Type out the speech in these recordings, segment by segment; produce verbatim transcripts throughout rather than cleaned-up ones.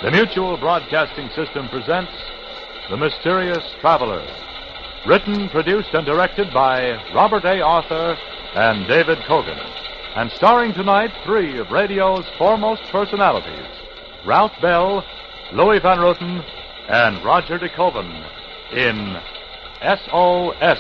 The Mutual Broadcasting System presents The Mysterious Traveler. Written, produced, and directed by Robert A. Arthur and David Kogan. And starring tonight three of radio's foremost personalities, Ralph Bell, Louis Van Roten, and Roger De Koven in S O S.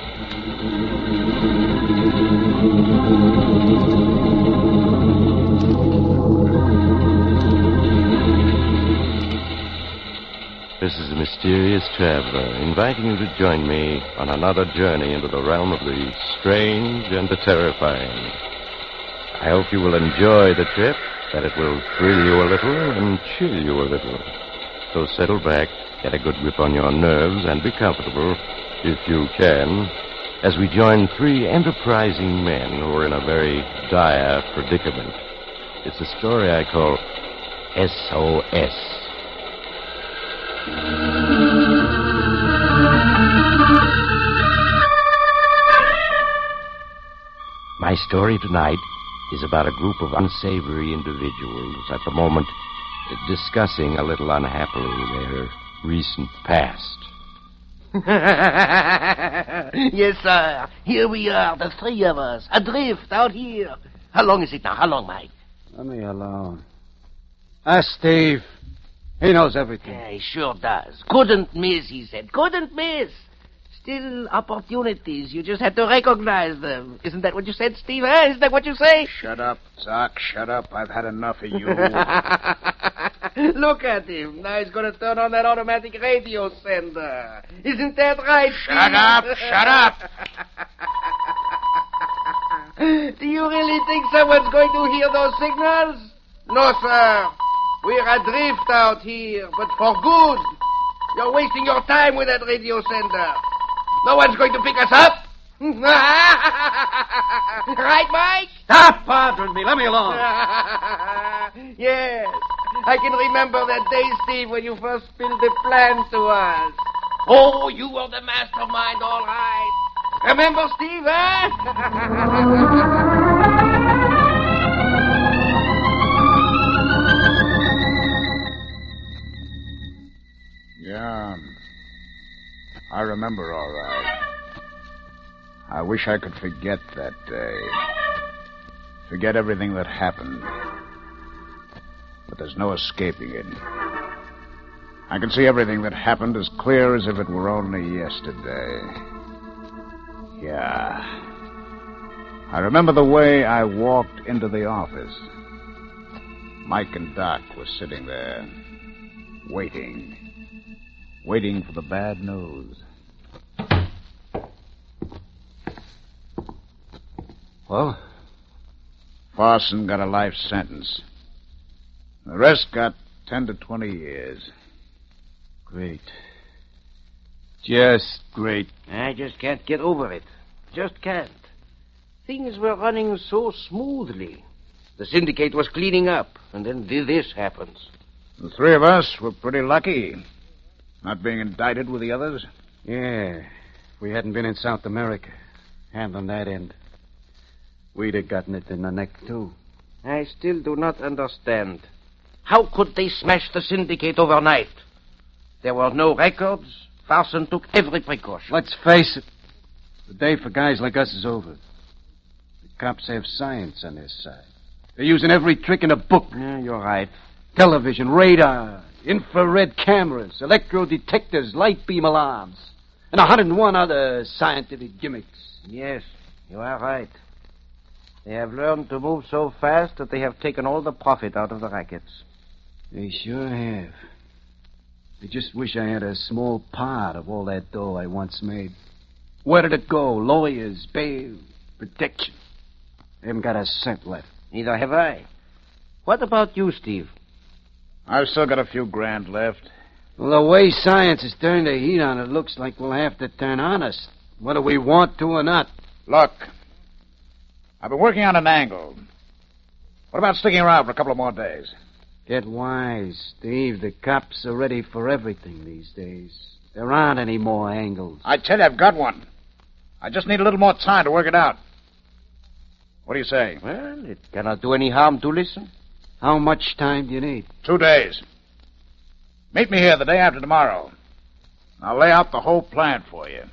This is the Mysterious Traveler, inviting you to join me on another journey into the realm of the strange and the terrifying. I hope you will enjoy the trip, that it will thrill you a little and chill you a little. So settle back, get a good grip on your nerves, and be comfortable, if you can, as we join three enterprising men who are in a very dire predicament. It's a story I call S O S. My story tonight is about a group of unsavory individuals at the moment discussing a little unhappily their recent past. Yes, sir. Here we are, the three of us, adrift out here. How long is it now? How long, Mike? Let me alone. Ask Steve. He knows everything. Yeah, he sure does. Couldn't miss, he said. Couldn't miss. Still opportunities. You just had to recognize them. Isn't that what you said, Steve? Huh? Isn't that what you say? Shut up, Doc. Shut up. I've had enough of you. Look at him. Now he's going to turn on that automatic radio sender. Isn't that right, Shut Steve? up. Shut up. Do you really think someone's going to hear those signals? No, sir. We're adrift out here, but for good. You're wasting your time with that radio sender. No one's going to pick us up. Right, Mike? Stop bothering me. Let me alone. Yes. I can remember that day, Steve, when you first spilled the plan to us. Oh, you were the mastermind, all right. Remember, Steve, huh? Yeah, I remember all right. I wish I could forget that day. Forget everything that happened. But there's no escaping it. I can see everything that happened as clear as if it were only yesterday. Yeah. I remember the way I walked into the office. Mike and Doc were sitting there, waiting. Waiting for the bad news. Well? Farson got a life sentence. The rest got ten to twenty years. Great. Just great. I just can't get over it. Just can't. Things were running so smoothly. The syndicate was cleaning up, and then this happens. The three of us were pretty lucky. Not being indicted with the others? Yeah. If we hadn't been in South America, handling that end, we'd have gotten it in the neck, too. I still do not understand. How could they smash the syndicate overnight? There were no records. Farson took every precaution. Let's face it. The day for guys like us is over. The cops have science on their side. They're using every trick in the book. Yeah, you're right. Television, radar, infrared cameras, electro detectors, light beam alarms, and a hundred and one other scientific gimmicks. Yes, you are right. They have learned to move so fast that they have taken all the profit out of the rackets. They sure have. I just wish I had a small part of all that dough I once made. Where did it go? Lawyers, bail, protection. I haven't got a cent left. Neither have I. What about you, Steve? I've still got a few grand left. Well, the way science has turned the heat on it, looks like we'll have to turn honest, whether we want to or not. Look, I've been working on an angle. What about sticking around for a couple of more days? Get wise, Steve. The cops are ready for everything these days. There aren't any more angles. I tell you, I've got one. I just need a little more time to work it out. What do you say? Well, it cannot do any harm to listen. How much time do you need? Two days. Meet me here the day after tomorrow. I'll lay out the whole plan for you.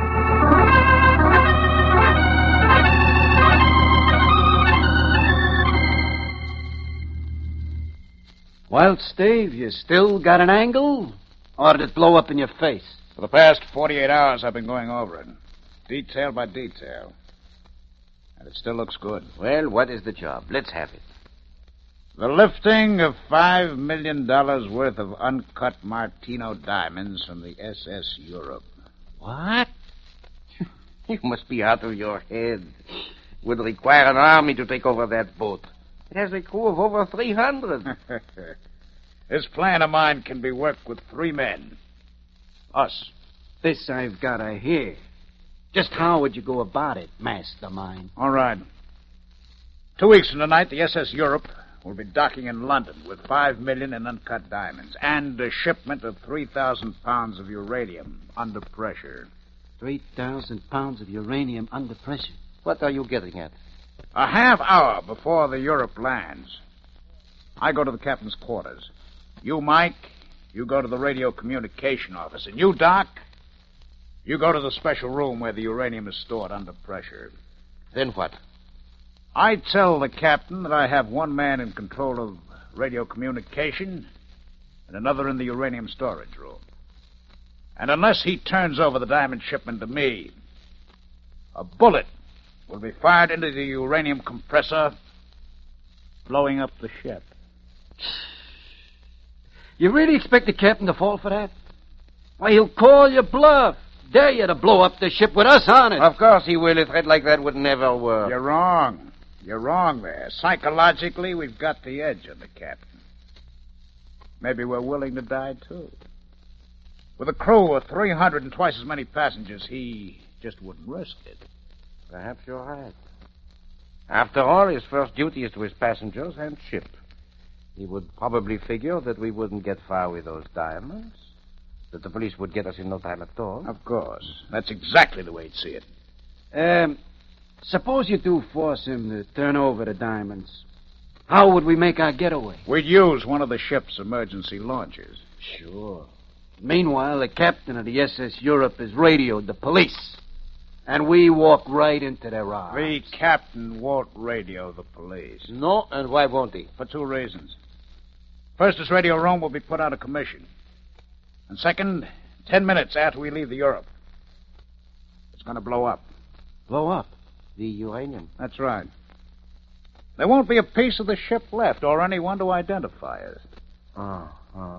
Well, Steve, you still got an angle? Or did it blow up in your face? For the past forty-eight hours, I've been going over it, detail by detail. And it still looks good. Well, what is the job? Let's have it. The lifting of five million dollars worth of uncut Martino diamonds from the S S Europe. What? You must be out of your head. It would require an army to take over that boat. It has a crew of over three hundred. This plan of mine can be worked with three men. Us. This I've got to hear. Just how would you go about it, mastermind? All right. Two weeks from tonight, the S S Europe will be docking in London with five million in uncut diamonds and a shipment of three thousand pounds of uranium under pressure. Three thousand pounds of uranium under pressure? What are you getting at? A half hour before the Europe lands, I go to the captain's quarters. You, Mike, you go to the radio communication office. And you, Doc, you go to the special room where the uranium is stored under pressure. Then what? I tell the captain that I have one man in control of radio communication and another in the uranium storage room. And unless he turns over the diamond shipment to me, a bullet will be fired into the uranium compressor, blowing up the ship. You really expect the captain to fall for that? Why, he'll call your bluff. Dare you to blow up the ship with us on it. Of course he will. A threat like that would never work. You're wrong. You're wrong there. Psychologically, we've got the edge on the captain. Maybe we're willing to die, too. With a crew of three hundred and twice as many passengers, he just wouldn't risk it. Perhaps you're right. After all, his first duty is to his passengers and ship. He would probably figure that we wouldn't get far with those diamonds, that the police would get us in no time at all. Of course. That's exactly the way he'd see it. Um, suppose you do force him to turn over the diamonds. How would we make our getaway? We'd use one of the ship's emergency launchers. Sure. Meanwhile, the captain of the S S Europe has radioed the police. And we walk right into their arms. The captain won't radio the police. No, and why won't he? For two reasons. First, his radio room will be put out of commission. And second, ten minutes after we leave the Europe, it's going to blow up. Blow up? The uranium. That's right. There won't be a piece of the ship left or anyone to identify us. Uh-huh.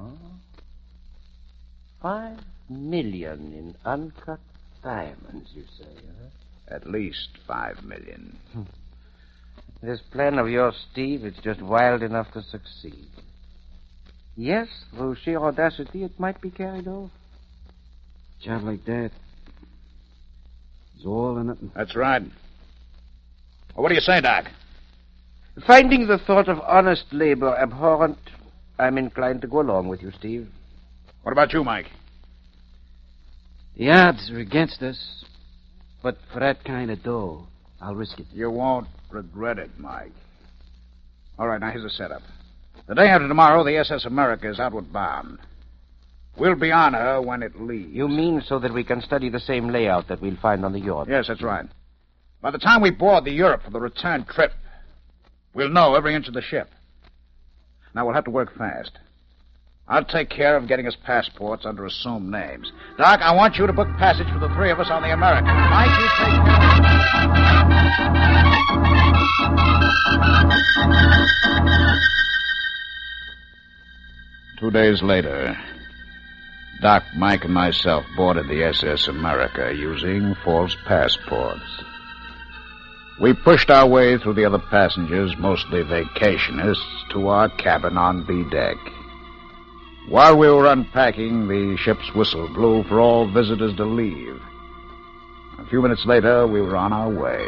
Five million in uncut diamonds, you say, huh? At least five million. This plan of yours, Steve, it's just wild enough to succeed. Yes, through sheer audacity, it might be carried off. Job like that. It's all or nothing. That's right. Well, what do you say, Doc? Finding the thought of honest labor abhorrent, I'm inclined to go along with you, Steve. What about you, Mike? The odds are against us. But for that kind of dough, I'll risk it. You won't regret it, Mike. All right, now here's the setup. The day after tomorrow, the S S America is outward bound. We'll be on her when it leaves. You mean so that we can study the same layout that we'll find on the Europe? Yes, that's right. By the time we board the Europe for the return trip, we'll know every inch of the ship. Now, we'll have to work fast. I'll take care of getting us passports under assumed names. Doc, I want you to book passage for the three of us on the American. Mike, you take care. Two days later, Doc, Mike, and myself boarded the S S America using false passports. We pushed our way through the other passengers, mostly vacationists, to our cabin on B deck. While we were unpacking, the ship's whistle blew for all visitors to leave. A few minutes later, we were on our way.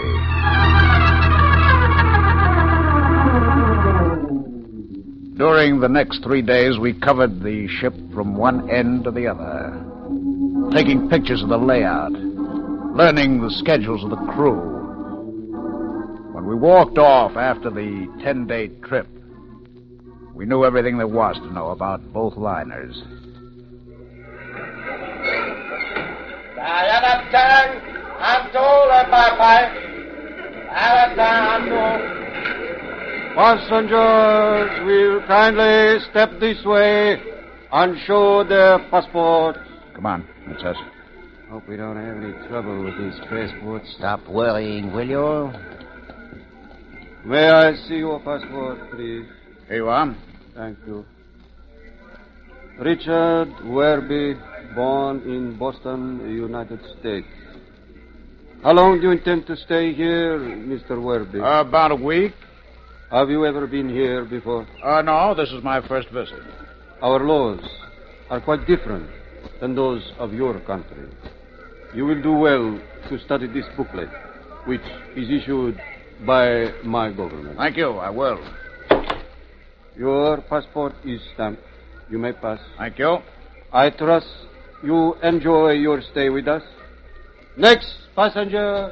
During the next three days, we covered the ship from one end to the other, taking pictures of the layout, learning the schedules of the crew. When we walked off after the ten-day trip, We knew everything there was to know about both liners. Passengers will kindly step this way and show their passports. Come on, that's us. Hope we don't have any trouble with these passports. Stop worrying, will you? May I see your passport, please? Here you are. Thank you. Richard Werby, born in Boston, United States. How long do you intend to stay here, Mister Werby? Uh, about a week. Have you ever been here before? Uh, no, this is my first visit. Our laws are quite different than those of your country. You will do well to study this booklet, which is issued by my government. Thank you, I will. Your passport is stamped. You may pass. Thank you. I trust you enjoy your stay with us. Next passenger.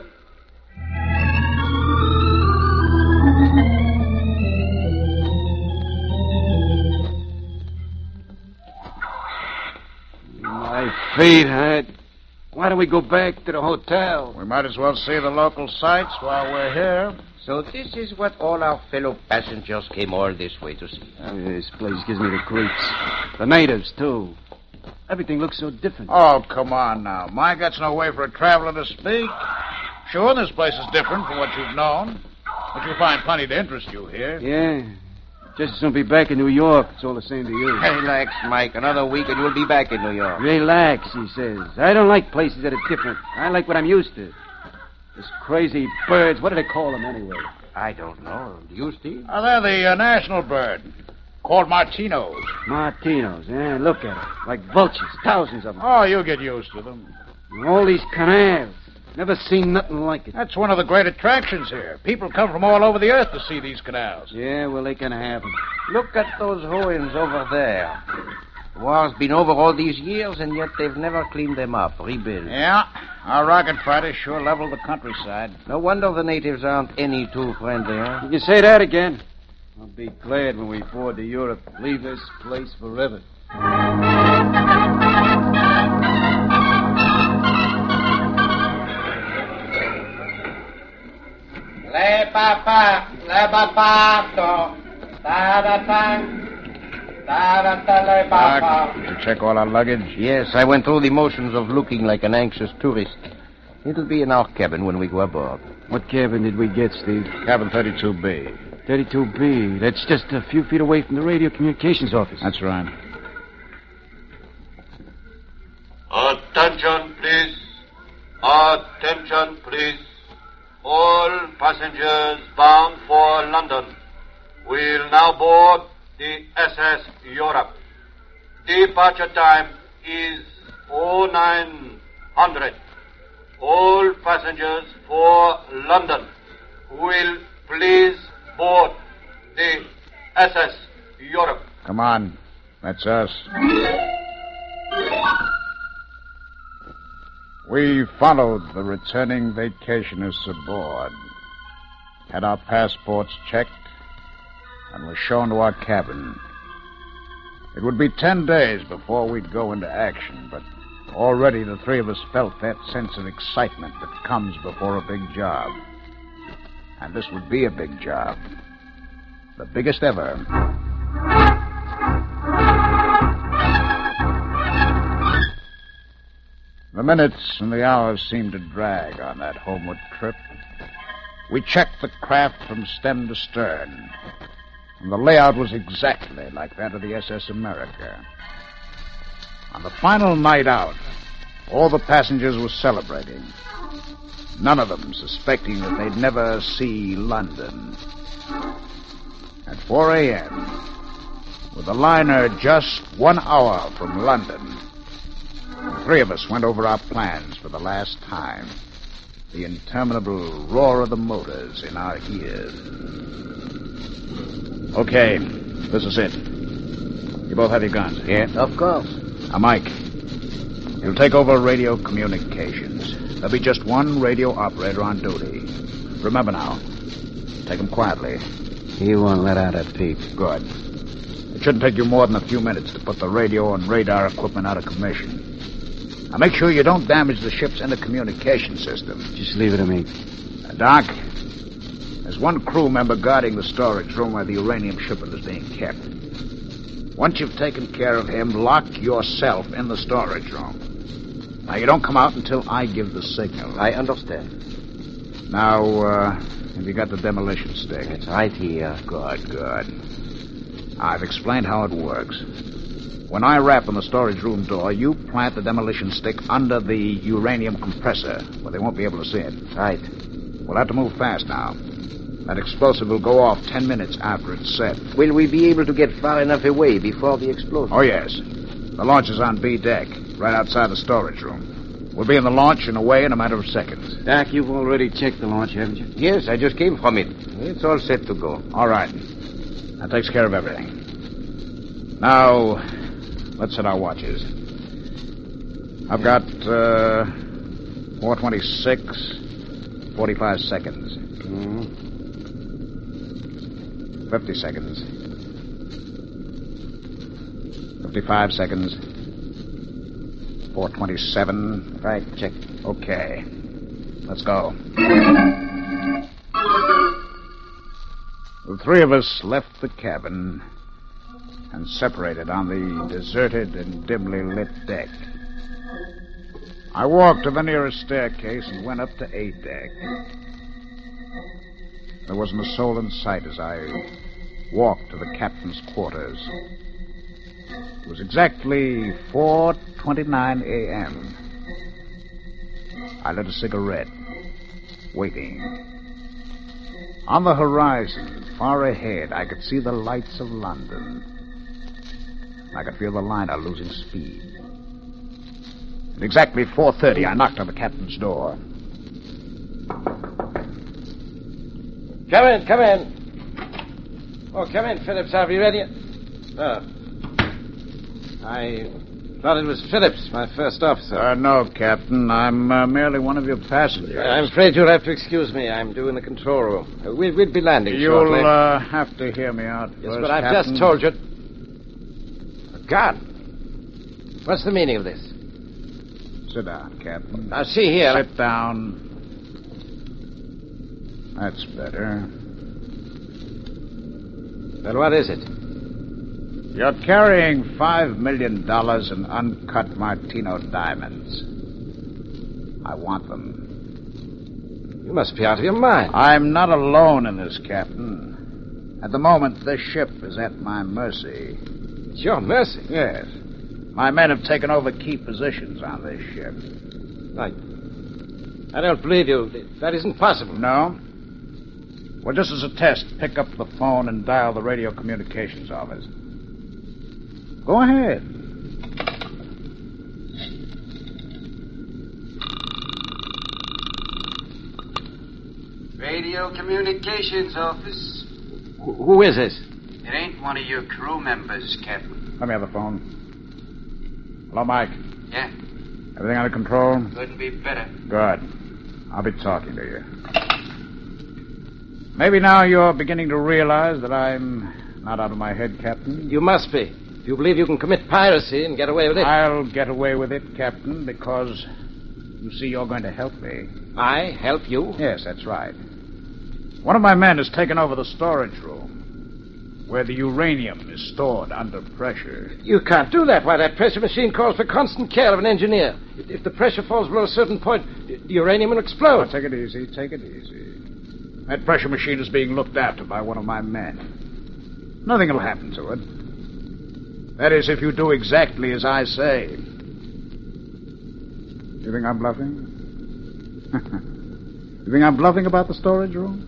My feet hurt. Why don't we go back to the hotel? We might as well see the local sights while we're here. So this is what all our fellow passengers came all this way to see. Oh, this place gives me the creeps. The natives, too. Everything looks so different. Oh, come on now. Mike, that's no way for a traveler to speak. Sure, this place is different from what you've known. But you'll find plenty to interest you here. Yeah. Just as soon be back in New York. It's all the same to you. Relax, Mike. Another week and you'll be back in New York. Relax, he says. I don't like places that are different. I like what I'm used to. This crazy birds. What do they call them anyway? I don't know. Do you, Steve? Oh, they're the uh, national bird. Called Martinos. Martinos, yeah. Look at them. Like vultures. Thousands of them. Oh, you'll get used to them. And all these canals. Never seen nothing like it. That's one of the great attractions here. People come from all over the earth to see these canals. Yeah, well, they can have them. Look at those ruins over there. The war's been over all these years, and yet they've never cleaned them up, rebuilt. Yeah, our rocket fighters sure leveled the countryside. No wonder the natives aren't any too friendly, huh? You can say that again. I'll be glad when we board to Europe. Leave this place forever. Le papa, le papato, da-da-tang, da-da-ta-le papa. Did you check all our luggage? Yes, I went through the motions of looking like an anxious tourist. It'll be in our cabin when we go aboard. What cabin did we get, Steve? Cabin thirty-two B. thirty-two B. That's just a few feet away from the radio communications office. That's right. Attention, please. Attention, please. All passengers bound for London will now board the S S Europe. Departure time is oh nine hundred. All passengers for London will please board the S S Europe. Come on. That's us. We followed the returning vacationists aboard, had our passports checked, and were shown to our cabin. It would be ten days before we'd go into action, but already the three of us felt that sense of excitement that comes before a big job. And this would be a big job. The biggest ever. The minutes and the hours seemed to drag on that homeward trip. We checked the craft from stem to stern, and the layout was exactly like that of the S S America. On the final night out, all the passengers were celebrating, none of them suspecting that they'd never see London. At four a.m., with the liner just one hour from London, the three of us went over our plans for the last time, the interminable roar of the motors in our ears. Okay, this is it. You both have your guns? Yeah, of course. Now, Mike, you'll take over radio communications. There'll be just one radio operator on duty. Remember now, take him quietly. He won't let out a peep. Good. It shouldn't take you more than a few minutes to put the radio and radar equipment out of commission. Now, make sure you don't damage the ship's intercommunication system. Just leave it to me. Uh, Doc, there's one crew member guarding the storage room where the uranium shipment is being kept. Once you've taken care of him, lock yourself in the storage room. Now, you don't come out until I give the signal. I understand. Now, uh, have you got the demolition stick? It's right here. Good, good. I've explained how it works. When I rap on the storage room door, you plant the demolition stick under the uranium compressor, where they won't be able to see it. Right. We'll have to move fast now. That explosive will go off ten minutes after it's set. Will we be able to get far enough away before the explosion? Oh, yes. The launch is on B deck, right outside the storage room. We'll be in the launch and away in a matter of seconds. Doc, you've already checked the launch, haven't you? Yes, I just came from it. It's all set to go. All right. That takes care of everything. Now, let's set our watches. I've got, uh, four twenty-six, forty-five seconds. Mm-hmm. fifty seconds. fifty-five seconds. four twenty-seven. Right, check. Okay. Let's go. The three of us left the cabin and separated on the deserted and dimly lit deck. I walked to the nearest staircase and went up to A deck. There wasn't a soul in sight as I walked to the captain's quarters. It was exactly four twenty-nine a.m. I lit a cigarette, waiting. On the horizon, far ahead, I could see the lights of London. I could feel the liner losing speed. At exactly four thirty, I knocked on the captain's door. Come in, come in. Oh, come in, Phillips. Are you ready? Oh. I thought it was Phillips, my first officer. Uh, no, Captain. I'm uh, merely one of your passengers. I'm afraid you'll have to excuse me. I'm due in the control room. Uh, we, we'll be landing You'll shortly. uh, have to hear me out Yes, first, but I've Captain. just told you. God. What's the meaning of this? Sit down, Captain. Now, see here. Sit down. That's better. Well, what is it? You're carrying five million dollars in uncut Martino diamonds. I want them. You must be out of your mind. I'm not alone in this, Captain. At the moment, this ship is at my mercy. It's your mercy. Yes. My men have taken over key positions on this ship. I, I don't believe you. That isn't possible. No? Well, just as a test, pick up the phone and dial the radio communications office. Go ahead. Radio Communications Office. Who, who is this? It ain't one of your crew members, Captain. Let me have the phone. Hello, Mike. Yeah, Everything under control? couldn't be better. Good. I'll be talking to you. Maybe now you're beginning to realize that I'm not out of my head, Captain. You must be. If you believe you can commit piracy and get away with it. I'll get away with it, Captain, because you see you're going to help me. I help you? Yes, that's right. One of my men has taken over the storage room, where the uranium is stored under pressure. You can't do that. Why, that pressure machine calls for constant care of an engineer. If, if the pressure falls below a certain point, the uranium will explode. Oh, take it easy, take it easy. That pressure machine is being looked after by one of my men. Nothing will happen to it. That is, if you do exactly as I say. You think I'm bluffing? You think I'm bluffing about the storage room?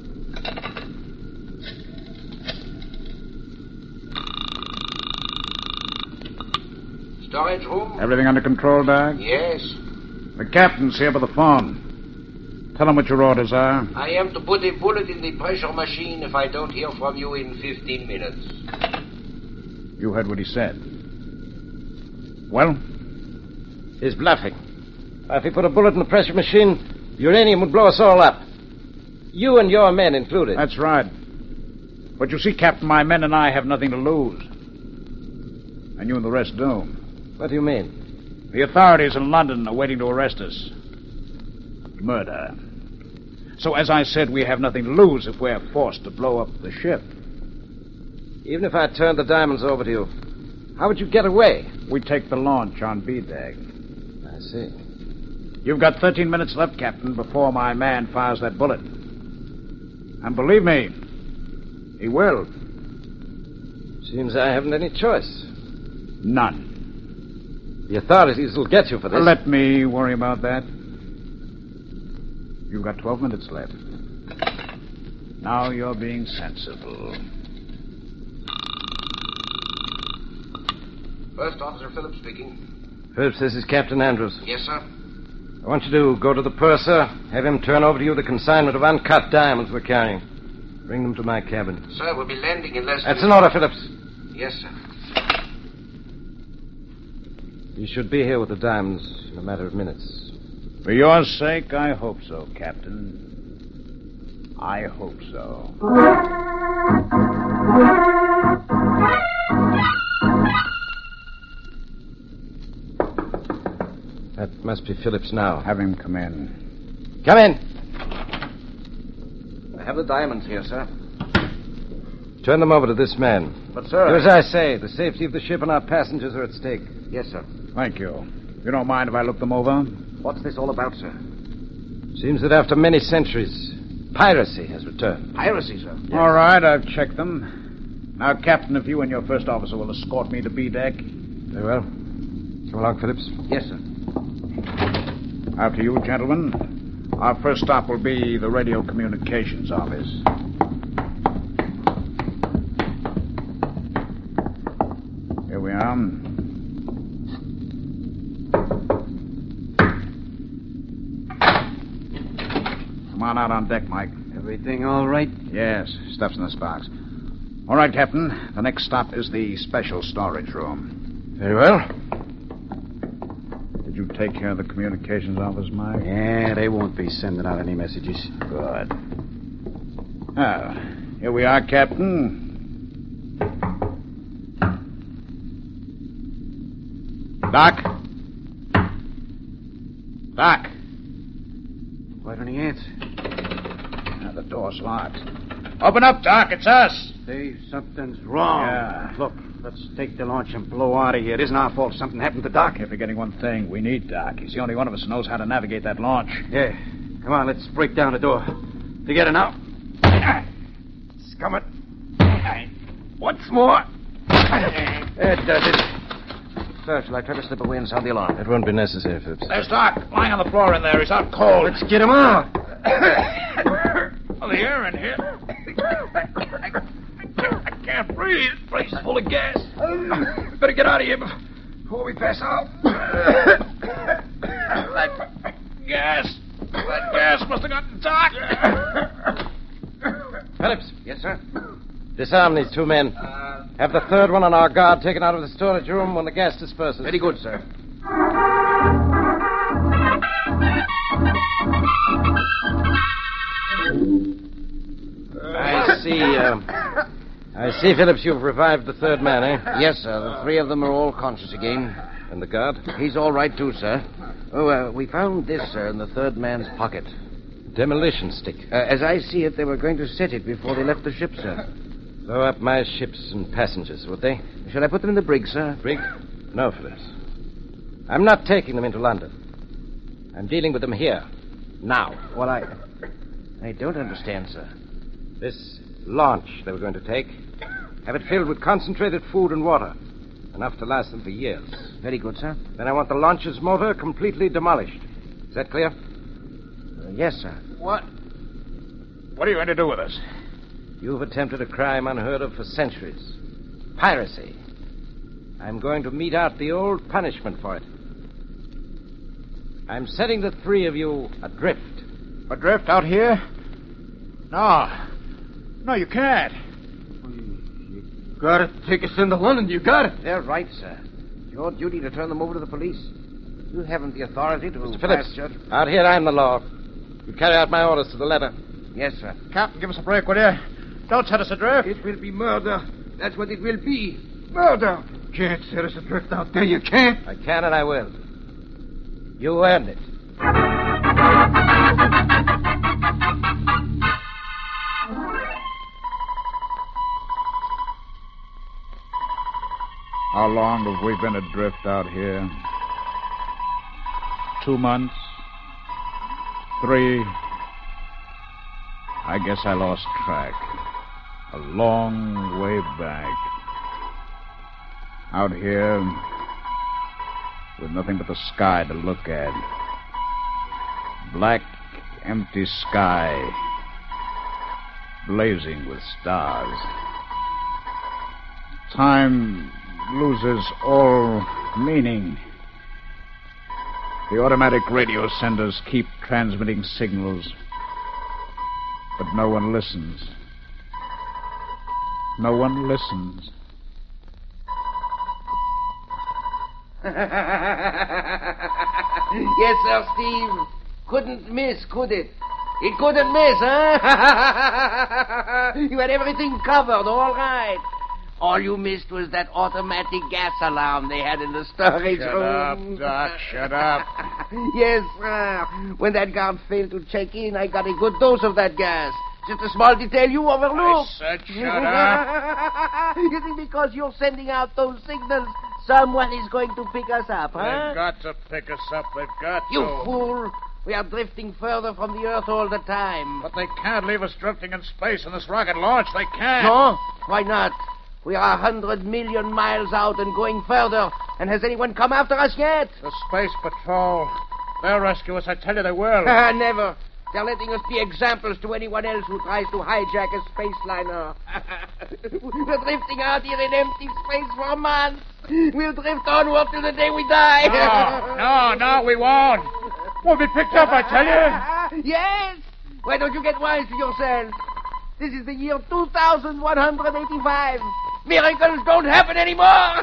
Storage room? Everything under control, Doc? Yes. The captain's here by the phone. Tell him what your orders are. I am to put a bullet in the pressure machine if I don't hear from you in fifteen minutes. You heard what he said. Well? He's bluffing. If he put a bullet in the pressure machine, uranium would blow us all up. You and your men included. That's right. But you see, Captain, my men and I have nothing to lose. And you and the rest do. What do you mean? The authorities in London are waiting to arrest us. Murder. So, as I said, we have nothing to lose if we're forced to blow up the ship. Even if I turned the diamonds over to you, how would you get away? We take the launch on B-Dag. I see. You've got thirteen minutes left, Captain, before my man fires that bullet. And believe me, he will. Seems I haven't any choice. None. The authorities will get you for this. Let me worry about that. You've got twelve minutes left. Now you're being sensible. First Officer Phillips speaking. Phillips, this is Captain Andrews. Yes, sir. I want you to go to the purser, have him turn over to you the consignment of uncut diamonds we're carrying. Bring them to my cabin. Sir, we'll be landing in less That's than... an order, Phillips. Yes, sir. You should be here with the diamonds in a matter of minutes. For your sake, I hope so, Captain. I hope so. That must be Phillips now. Have him come in. Come in. I have the diamonds here, sir. Turn them over to this man. But, sir... Do as I say. The safety of the ship and our passengers are at stake. Yes, sir. Thank you. You don't mind if I look them over? What's this all about, sir? Seems that after many centuries, piracy has returned. Piracy, sir? Yes. All right, I've checked them. Now, Captain, if you and your first officer will escort me to B-Deck. Very well. Come along, Phillips. Yes, sir. After you, gentlemen. Our first stop will be the radio communications office. Here we are. Come on out on deck, Mike. Everything all right? Yes, stuff's in the sparks. All right, Captain. The next stop is the special storage room. Very well. Did you take care of the communications office, Mike? Yeah, they won't be sending out any messages. Good. Ah, here we are, Captain. Doc? Doc? Why don't he answer? Now, the door's locked. Open up, Doc. It's us. Dave, something's wrong. Yeah. Look, let's take the launch and blow out of here. It isn't our fault something happened to Doc. You're forgetting one thing. We need Doc. He's the only one of us who knows how to navigate that launch. Yeah. Come on, let's break down the door. Together now. Scum it. Once more. That does it. Sir, shall I try to slip away and sound the alarm? It won't be necessary, Phillips. There's Doc, lying on the floor in there. He's out cold. Let's get him out. Oh, the air in here. I can't breathe. This place is full of gas. Better get out of here before we pass out. That gas. That gas must have gotten Doc. Phillips. Yes, sir. Disarm these two men. Have the third one on our guard taken out of the storage room when the gas disperses. Very good, sir. I see, uh, I see, Phillips, you've revived the third man, eh? Yes, sir. The three of them are all conscious again. And the guard? He's all right, too, sir. Oh, uh, we found this, sir, in the third man's pocket. Demolition stick. Uh, as I see it, they were going to set it before they left the ship, sir. Blow up my ships and passengers, would they? Shall I put them in the brig, sir? Brig? No, Phillips. I'm not taking them into London. I'm dealing with them here. Now. Well, I... I don't understand, sir. This launch they were going to take, have it filled with concentrated food and water. Enough to last them for years. Very good, sir. Then I want the launch's motor completely demolished. Is that clear? Uh, yes, sir. What? What are you going to do with us? You've attempted a crime unheard of for centuries. Piracy. I'm going to mete out the old punishment for it. I'm setting the three of you adrift. Adrift out here? No. No, you can't. You gotta take us into London. You got it. They're right, sir. It's your duty to turn them over to the police. You haven't the authority to... Mister Phillips, out here I'm the law. You carry out my orders to the letter. Yes, sir. Captain, give us a break, will you? Don't set us adrift. It will be murder. That's what it will be. Murder. can't set us adrift out there. You can't. I can and I will. You earned it. How long have we been adrift out here? Two months? Three? I guess I lost track. A long way back. Out here, with nothing but the sky to look at. Black, empty sky, blazing with stars. Time loses all meaning. The automatic radio senders keep transmitting signals, but no one listens. No one listens. Yes, sir, Steve. Couldn't miss, could it? It couldn't miss, huh? You had everything covered, all right. All you missed was that automatic gas alarm they had in the storage Shut room. up, Doc, shut up. Yes, sir. When that guard failed to check in, I got a good dose of that gas. Just a small detail you overlooked. I said shut up. You think because you're sending out those signals, someone is going to pick us up, huh? They've got to pick us up. They've got You to. fool. We are drifting further from the Earth all the time. But they can't leave us drifting in space in this rocket launch. They can't. No? Why not? We are a hundred million miles out and going further. And has anyone come after us yet? The Space Patrol. They'll rescue us. I tell you they will. Ah, never. They're letting us be examples to anyone else who tries to hijack a space liner. We're drifting out here in empty space for months. We'll drift onward till the day we die. No, no, no, we won't. We'll be picked up, I tell you. Yes. Why don't you get wise to yourself? This is the year two thousand one hundred eighty-five. Miracles don't happen anymore.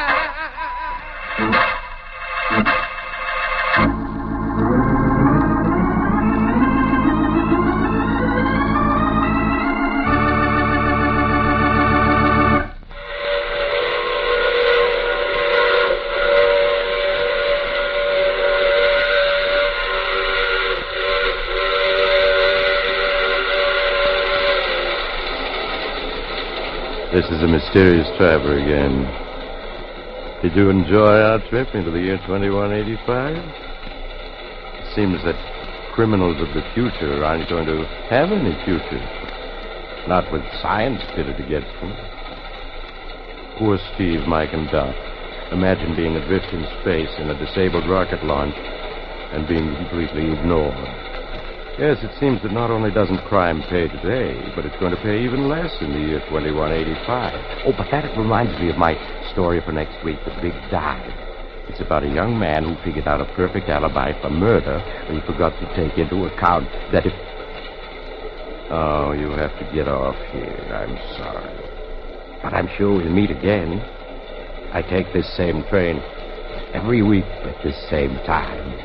This is the mysterious traveler again. Did you enjoy our trip into the year twenty-one eighty-five? It seems that criminals of the future aren't going to have any future. Not with science pitted against them. Poor Steve, Mike, and Doc. Imagine being adrift in space in a disabled rocket launch and being completely ignored. Yes, it seems that not only doesn't crime pay today, but it's going to pay even less in the year twenty-one eighty-five. Oh, but that reminds me of my story for next week, The Big Dive. It's about a young man who figured out a perfect alibi for murder, but he forgot to take into account that if... Oh, you have to get off here. I'm sorry. But I'm sure we'll meet again. I take this same train every week at this same time.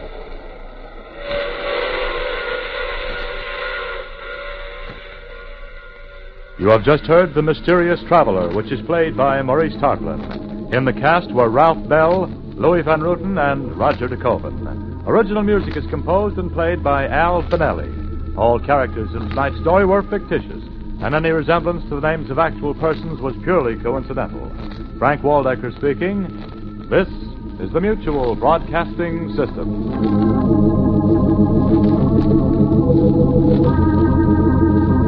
You have just heard The Mysterious Traveler, which is played by Maurice Tarplin. In the cast were Ralph Bell, Louis Van Ruten, and Roger de Koven. Original music is composed and played by Al Finelli. All characters in tonight's story were fictitious, and any resemblance to the names of actual persons was purely coincidental. Frank Waldecker speaking. This is the Mutual Broadcasting System.